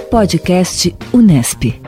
Podcast Unesp.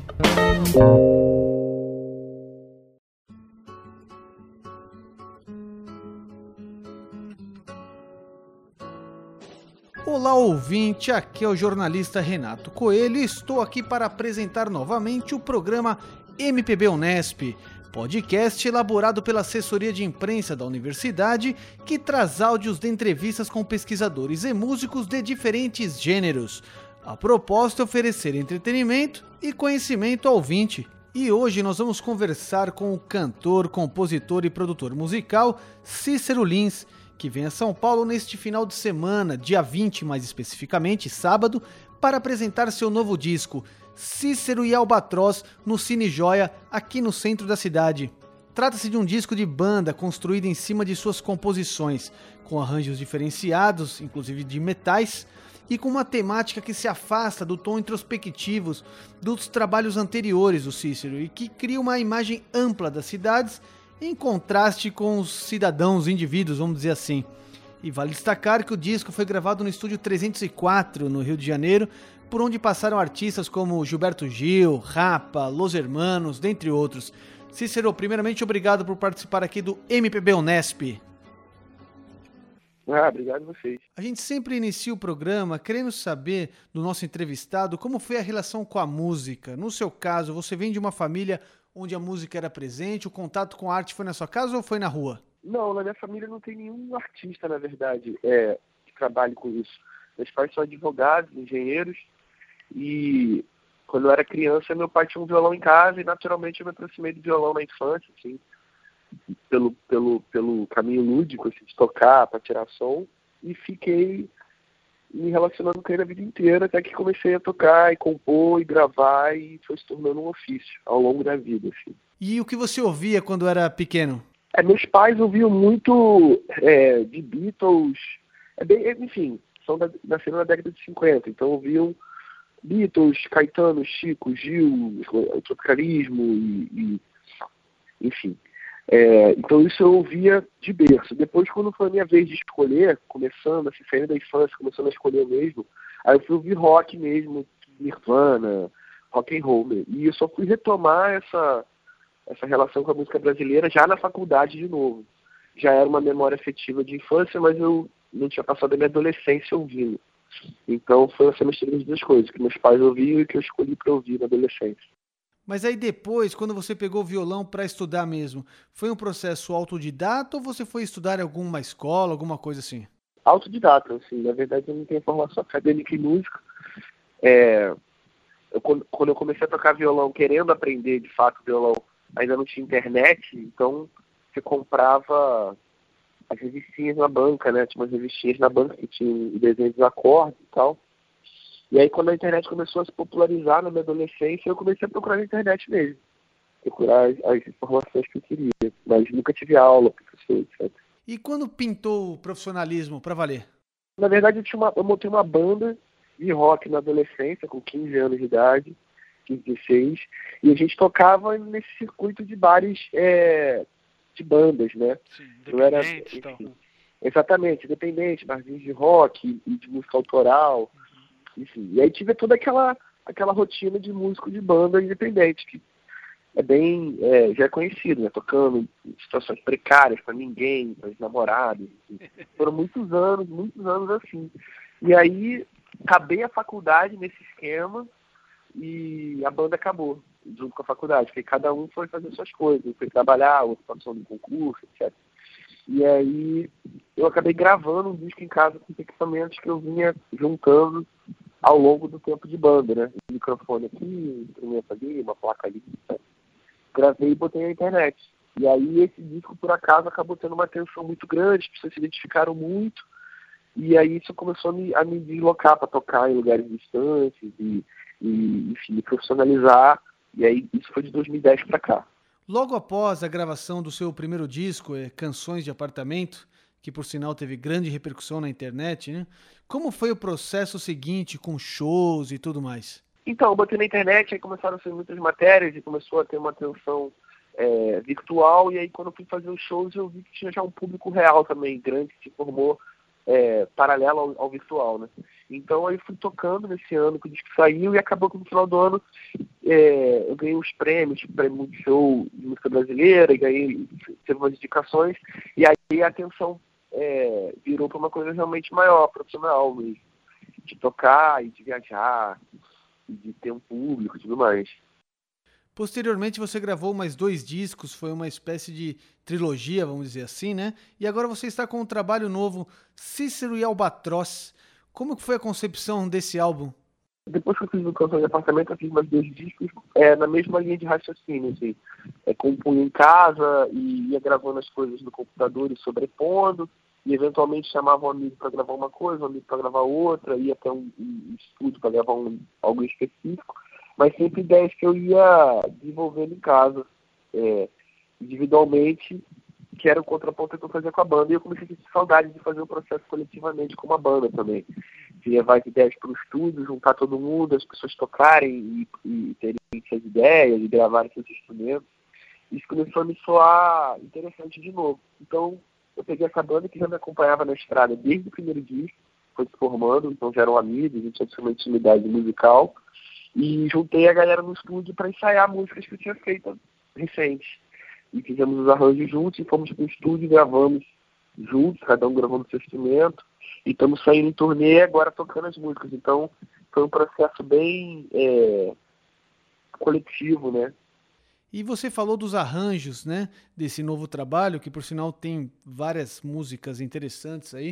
Olá, ouvinte, aqui é o jornalista Renato Coelho e estou aqui para apresentar novamente o programa MPB Unesp, podcast elaborado pela assessoria de imprensa da universidade que traz áudios de entrevistas com pesquisadores e músicos de diferentes gêneros. A proposta é oferecer entretenimento e conhecimento ao ouvinte. E hoje nós vamos conversar com o cantor, compositor e produtor musical Cícero Lins, que vem a São Paulo neste final de semana, dia 20 mais especificamente, sábado, para apresentar seu novo disco, Cícero e Albatroz, no Cine Joia, aqui no centro da cidade. Trata-se de um disco de banda construído em cima de suas composições, com arranjos diferenciados, inclusive de metais, e com uma temática que se afasta do tom introspectivo dos trabalhos anteriores do Cícero e que cria uma imagem ampla das cidades em contraste com os cidadãos, indivíduos, vamos dizer assim. E vale destacar que o disco foi gravado no Estúdio 304, no Rio de Janeiro, por onde passaram artistas como Gilberto Gil, Rapa, Los Hermanos, dentre outros. Cícero, primeiramente, obrigado por participar aqui do MPB Unesp. Obrigado a vocês. A gente sempre inicia o programa querendo saber do nosso entrevistado como foi a relação com a música. No seu caso, você vem de uma família onde a música era presente, o contato com a arte foi na sua casa ou foi na rua? Não, na minha família não tem nenhum artista, na verdade, que trabalhe com isso. Meus pais são advogados, engenheiros, e quando eu era criança, meu pai tinha um violão em casa e naturalmente eu me aproximei do violão na infância, assim, pelo caminho lúdico, assim, de tocar, para tirar som, e fiquei me relacionando com ele a vida inteira, até que comecei a tocar e compor e gravar e foi se tornando um ofício ao longo da vida, assim. E o que você ouvia quando era pequeno? Meus pais ouviam muito de Beatles, enfim, nasceram na década de 50, então ouviam Beatles, Caetano, Chico, Gil, Tropicalismo enfim. Então isso eu ouvia de berço. Depois, quando foi a minha vez de escolher, começando, assim, saindo da infância, começando a escolher mesmo, aí eu fui ouvir rock mesmo, Nirvana, rock and roll mesmo. E eu só fui retomar essa relação com a música brasileira já na faculdade de novo. Já era uma memória afetiva de infância, mas eu não tinha passado a minha adolescência ouvindo. Então foi essa mistura das duas coisas, que meus pais ouviam e que eu escolhi para ouvir na adolescência. Mas aí depois, quando você pegou o violão para estudar mesmo, foi um processo autodidata ou você foi estudar em alguma escola, alguma coisa assim? Autodidata, assim. Na verdade, eu não tenho formação acadêmica em música. Quando eu comecei a tocar violão, querendo aprender de fato violão, ainda não tinha internet, então você comprava as revistinhas na banca, né? Tinha umas revistinhas na banca que tinham desenhos de acordes e tal. E aí, quando a internet começou a se popularizar na minha adolescência, eu comecei a procurar na internet mesmo. Procurar as informações que eu queria. Mas nunca tive aula, professor, etc. E quando pintou o profissionalismo para valer? Na verdade, eu montei uma banda de rock na adolescência, com 15 anos de idade, 15, 16. E a gente tocava nesse circuito de bares de bandas, né? Sim, independente, enfim, exatamente, independente, barzinhos de rock e de música autoral. Enfim, e aí tive toda aquela rotina de músico de banda independente, que já é conhecido, né? Tocando em situações precárias para ninguém, para os namorados. Enfim. Foram muitos anos assim. E aí acabei a faculdade nesse esquema e a banda acabou junto com a faculdade, porque cada um foi fazer suas coisas, um foi trabalhar, outro passou no concurso, etc. E aí eu acabei gravando um disco em casa com os equipamentos que eu vinha juntando ao longo do tempo de banda, né? Um microfone aqui, um instrumento ali, uma placa ali, etc. Gravei e botei na internet. E aí esse disco, por acaso, acabou tendo uma atenção muito grande, as pessoas se identificaram muito, e aí isso começou a me deslocar para tocar em lugares distantes enfim, me profissionalizar, e aí isso foi de 2010 para cá. Logo após a gravação do seu primeiro disco, Canções de Apartamento, que por sinal teve grande repercussão na internet, né? Como foi o processo seguinte com shows e tudo mais? Então, eu botei na internet, aí começaram a sair muitas matérias e começou a ter uma atenção virtual, e aí quando eu fui fazer os shows eu vi que tinha já um público real também, grande, que se formou paralelo ao virtual, né? Então aí fui tocando nesse ano que o disco saiu, e acabou que no final do ano eu ganhei uns prêmios, tipo prêmio Multishow de música brasileira, e teve umas indicações, e aí a atenção virou para uma coisa realmente maior, profissional mesmo, de tocar e de viajar, e de ter um público e tudo mais. Posteriormente você gravou mais 2 discos, foi uma espécie de trilogia, vamos dizer assim, né? E agora você está com um trabalho novo, Cícero e Albatroz. Como que foi a concepção desse álbum? Depois que eu fiz o Canção de Apartamento, eu fiz mais 2 discos na mesma linha de raciocínio, assim. Compunha em casa e ia gravando as coisas no computador e sobrepondo, e eventualmente chamava um amigo para gravar uma coisa, um amigo para gravar outra, ia até um estúdio para gravar algo específico, mas sempre ideias que eu ia desenvolvendo em casa, individualmente, que era o contraponto que eu fazia com a banda, e eu comecei a sentir saudade de fazer um processo coletivamente com uma banda também. De levar as ideias para o estúdio, juntar todo mundo, as pessoas tocarem e terem essas ideias, e gravarem seus instrumentos. Isso começou a me soar interessante de novo. Então, eu peguei essa banda que já me acompanhava na estrada desde o primeiro disco, foi se formando, então já eram amigos, a gente tinha uma intimidade musical, e juntei a galera no estúdio para ensaiar músicas que eu tinha feito recentes. E fizemos os arranjos juntos e fomos para o estúdio e gravamos juntos, cada um gravando seu instrumento, e estamos saindo em turnê agora tocando as músicas. Então foi um processo bem coletivo, né? E você falou dos arranjos, né, desse novo trabalho, que por sinal tem várias músicas interessantes aí.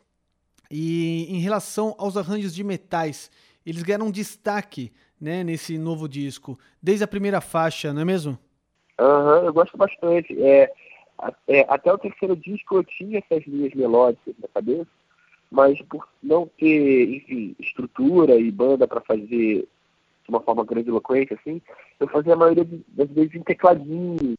E em relação aos arranjos de metais, eles ganharam destaque, né, nesse novo disco, desde a primeira faixa, não é mesmo? Eu gosto bastante. Até o terceiro disco eu tinha essas linhas melódicas na cabeça, mas por não ter, enfim, estrutura e banda para fazer de uma forma grandiloquente, assim, eu fazia a maioria das vezes em tecladinhos,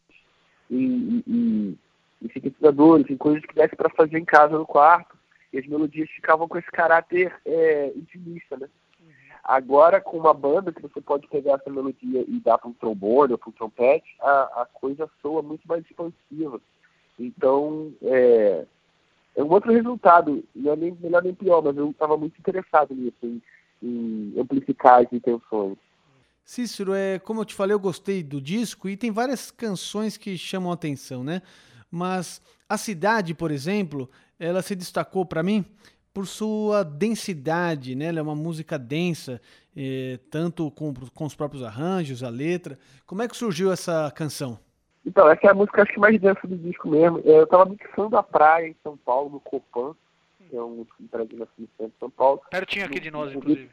em sintetizadores, em coisas que desse para fazer em casa no quarto, e as melodias ficavam com esse caráter intimista, né? Agora, com uma banda que você pode pegar essa melodia e dar para um trombone ou para um trompete, a coisa soa muito mais expansiva. Então, é um outro resultado, não é nem melhor nem pior, mas eu estava muito interessado nisso, em amplificar as intenções. Cícero, como eu te falei, eu gostei do disco e tem várias canções que chamam a atenção, né? Mas A Cidade, por exemplo, ela se destacou para mim por sua densidade, né? Ela é uma música densa, tanto com os próprios arranjos, a letra. Como é que surgiu essa canção? Então, essa é a música, acho que mais densa do disco mesmo. Eu estava mixando a praia em São Paulo, no Copan, que é um prédio no centro de São Paulo. Pertinho aqui de nós, inclusive.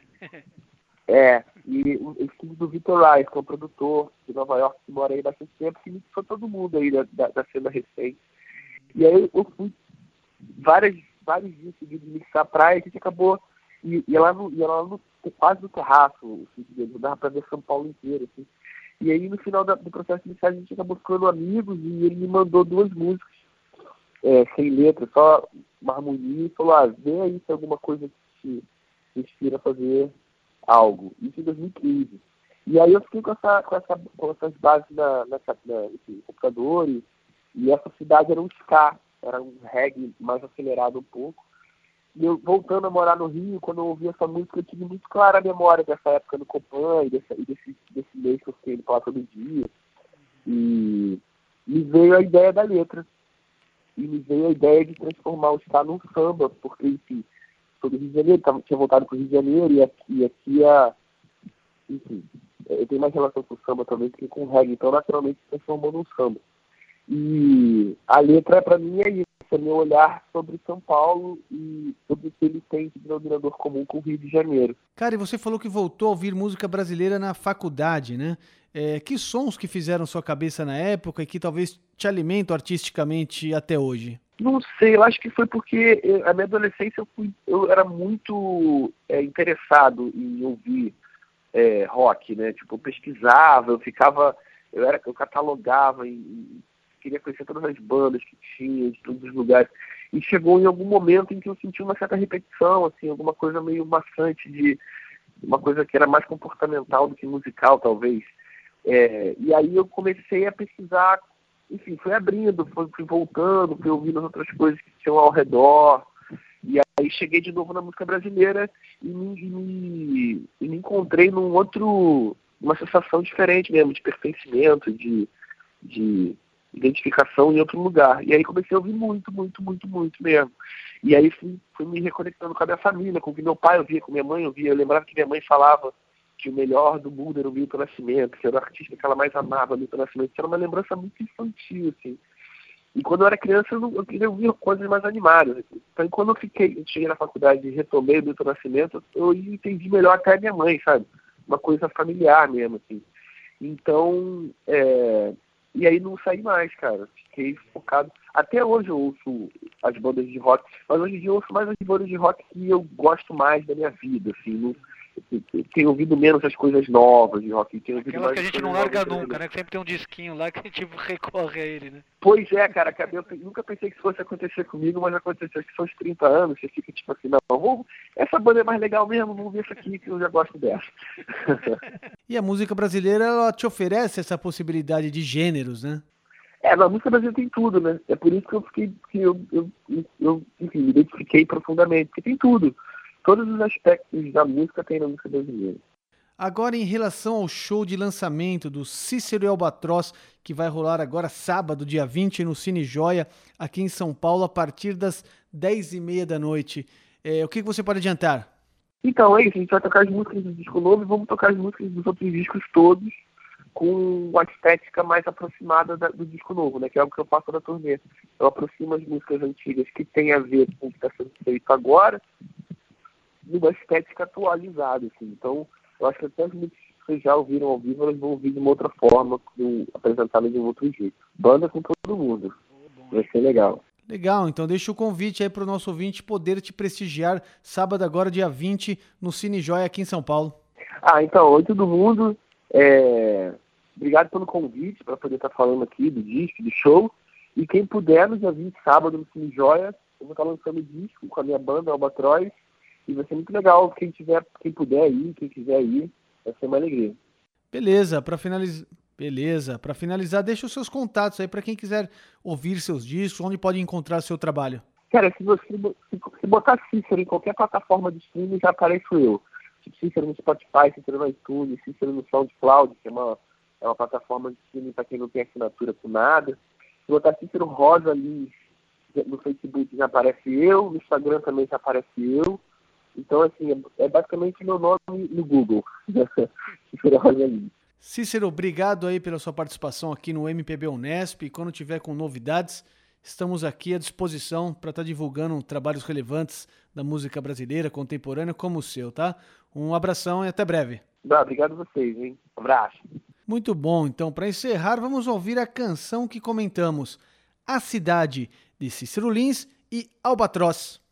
E o estúdio do Vitor Rice, que é um produtor de Nova York, que mora aí há bastante tempo, que mixou todo mundo aí da cena recente. E aí eu fui vários dias seguidos de mixar a praia, e a gente acabou, ia lá quase no terraço, o sítio dele, dava pra ver São Paulo inteiro, assim. E aí no final do processo de mixagem a gente acabou ficando amigos, e ele me mandou 2 músicas, sem letra, só uma harmonia, e falou, vê aí se alguma coisa que te inspira a fazer algo. Isso em 2015. E aí eu fiquei com essas bases no computador, e essa cidade era um ska, era um reggae mais acelerado um pouco. E eu, voltando a morar no Rio, quando eu ouvi essa música, eu tive muito clara a memória dessa época no Copan, e desse mês que eu fiquei indo pra lá todo dia. E me veio a ideia da letra. E me veio a ideia de transformar o ska num samba, porque, enfim, sou do Rio de Janeiro, tinha voltado pro Rio de Janeiro, e aqui enfim, eu tenho mais relação com o samba também do que com o reggae, então naturalmente se transformou num samba. E a letra, para mim, é isso, é meu olhar sobre São Paulo e sobre o que ele tem de denominador comum com o Rio de Janeiro. Cara, e você falou que voltou a ouvir música brasileira na faculdade, né? Que sons que fizeram sua cabeça na época e que talvez te alimentam artisticamente até hoje? Não sei, eu acho que foi porque na minha adolescência eu era muito interessado em ouvir rock, né? Tipo, eu pesquisava, eu catalogava e queria conhecer todas as bandas que tinha, de todos os lugares. E chegou em algum momento em que eu senti uma certa repetição, assim, alguma coisa meio maçante, uma coisa que era mais comportamental do que musical, talvez. E aí eu comecei a pesquisar, enfim, fui abrindo, fui voltando, fui ouvindo as outras coisas que tinham ao redor. E Aí cheguei de novo na música brasileira e me encontrei uma sensação diferente mesmo, de pertencimento, de identificação em outro lugar. E aí comecei a ouvir muito, muito, muito, muito mesmo. E aí fui me reconectando com a minha família, com o que meu pai ouvia, com minha mãe ouvia. Eu lembrava que minha mãe falava que o melhor do mundo era o Milton Nascimento, que era o artista que ela mais amava, Milton Nascimento, que era uma lembrança muito infantil, assim. E quando eu era criança, eu queria ouvir coisas mais animadas. Assim. Então, quando eu cheguei na faculdade e retomei o Milton Nascimento, eu entendi melhor até a minha mãe, sabe? Uma coisa familiar mesmo, assim. Então, e aí não saí mais, cara. Fiquei focado. Até hoje eu ouço as bandas de rock, mas hoje em dia eu ouço mais as bandas de rock que eu gosto mais da minha vida, assim. Eu tenho ouvido menos as coisas novas de rock. Aquelas que a gente não larga nunca, né? Que sempre tem um disquinho lá que a gente recorre a ele, né? Pois é, cara. Eu nunca pensei que isso fosse acontecer comigo, mas aconteceu que são os 30 anos. Você fica tipo assim, não, essa banda é mais legal mesmo, vamos ver essa aqui que eu já gosto dessa. E a música brasileira, ela te oferece essa possibilidade de gêneros, né? Na música brasileira tem tudo, né? É por isso que eu enfim, me identifiquei profundamente, porque tem tudo. Todos os aspectos da música tem na música brasileira. Agora, em relação ao show de lançamento do Cícero e Albatroz, que vai rolar agora sábado, dia 20, no Cine Joia, aqui em São Paulo, a partir das 10h30 da noite. O que você pode adiantar? Então, é isso. A gente vai tocar as músicas do disco novo e vamos tocar as músicas dos outros discos todos com a estética mais aproximada do disco novo, né? Que é algo que eu faço na turnê. Eu aproximo as músicas antigas que tem a ver com o que está sendo feito agora, numa estética atualizada, assim. Então, eu acho que até as músicas que vocês já ouviram ao vivo, elas vão ouvir de uma outra forma, apresentadas de um outro jeito. Banda com todo mundo. Vai ser legal. Legal, então deixa o convite aí para o nosso ouvinte poder te prestigiar sábado agora, dia 20, no Cine Joia aqui em São Paulo. Então, oi todo mundo. Obrigado pelo convite para poder estar falando aqui do disco, do show. E quem puder, no dia 20, sábado, no Cine Joia, eu vou estar lançando o disco com a minha banda, Albatroz. E vai ser muito legal. Quem puder ir, quem quiser ir, vai ser uma alegria. Beleza, para finalizar, deixa os seus contatos aí para quem quiser ouvir seus discos, onde pode encontrar seu trabalho. Cara, se botar Cícero em qualquer plataforma de streaming, já apareço eu. Tipo, Cícero no Spotify, Cícero no iTunes, Cícero no SoundCloud, que é uma plataforma de streaming para quem não tem assinatura com nada. Se botar Cícero Rosa ali no Facebook, já aparece eu, no Instagram também já aparece eu. Então, assim, é basicamente meu nome no Google. Cícero Rosa Lins. Cícero, obrigado aí pela sua participação aqui no MPB Unesp. E quando tiver com novidades, estamos aqui à disposição para estar divulgando trabalhos relevantes da música brasileira contemporânea como o seu, tá? Um abração e até breve. Obrigado a vocês, hein? Um abraço. Muito bom, então para encerrar vamos ouvir a canção que comentamos, A Cidade, de Cícero Lins e Albatroz.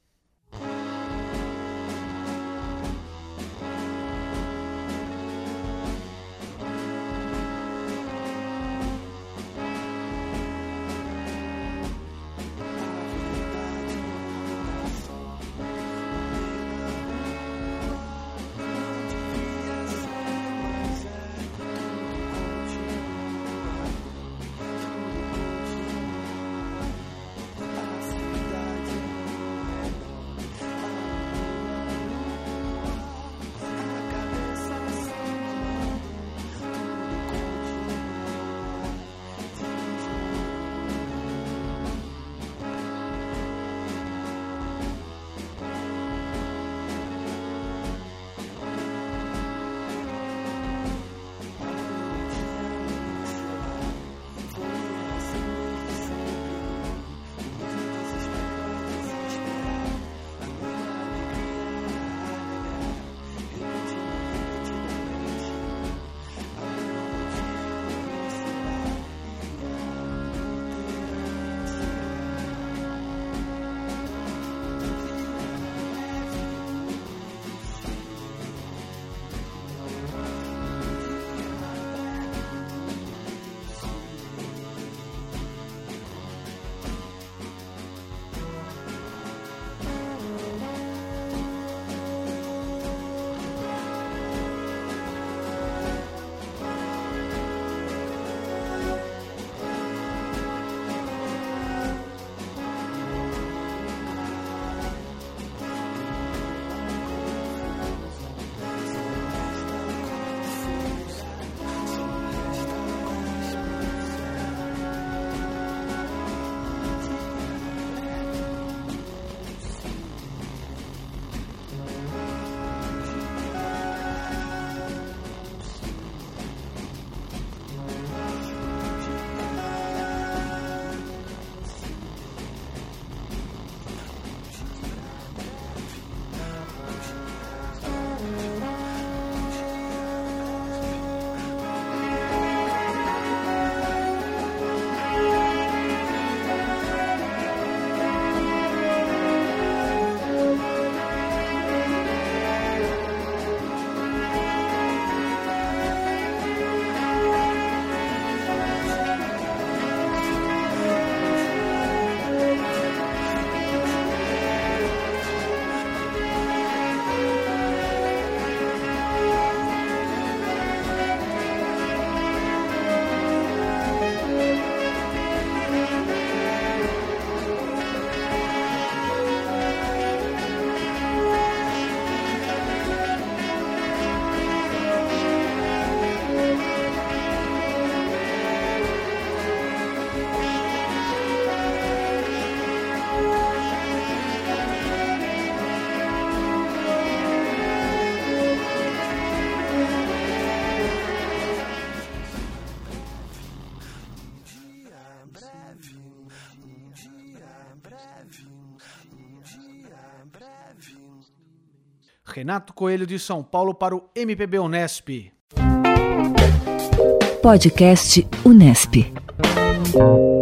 Renato Coelho de São Paulo para o MPB Unesp. Podcast Unesp.